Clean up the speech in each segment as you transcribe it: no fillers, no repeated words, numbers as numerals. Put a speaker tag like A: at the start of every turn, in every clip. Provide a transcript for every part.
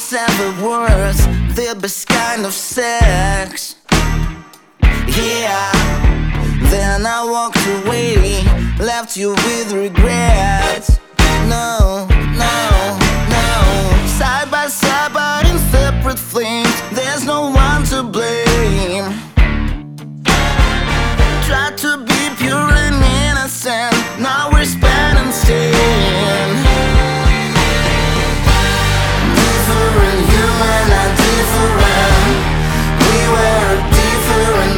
A: was ever worth the best kind of sex. Yeah, then I walked away, left you with regrets. No, no, no. Side by side but in separate flames, there's no one to blame. Tried to be pure and innocent, now we're spending staying. Different, you and I different. We were different.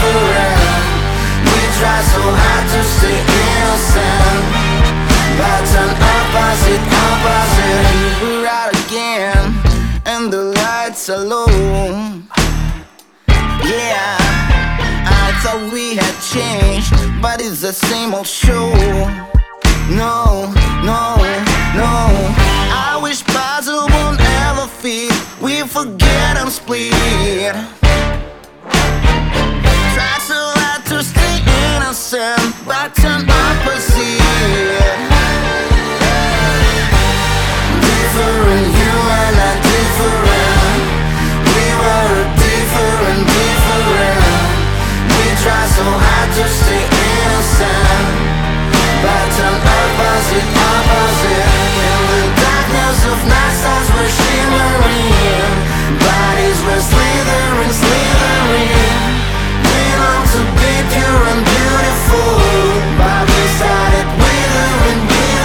A: We try so hard to stay innocent, but an opposite. We're out again, and the lights are low. Yeah, I thought we had changed, but it's the same old show. No, no, no. I wish puzzle won't ever fit. We forget and split. Try so hard to stay innocent, but an opposite. Different, you and I different. We were different. We try so hard to stay innocent, but an opposite. In the darkness of night stars were shimmering, bodies were slithering. We longed to be pure and beautiful, but we started withering.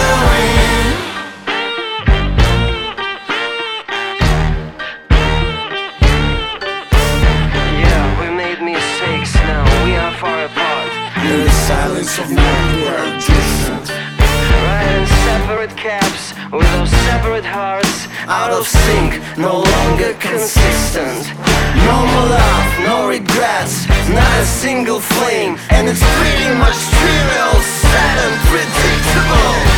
B: Yeah, we made mistakes, now we are far apart.
C: In the silence of night we are distant,
B: Riding separate cabs with our separate hearts,
A: Out of sync, no longer consistent. No more love, no regrets, not a single flame, and it's pretty much trivial, sad and predictable.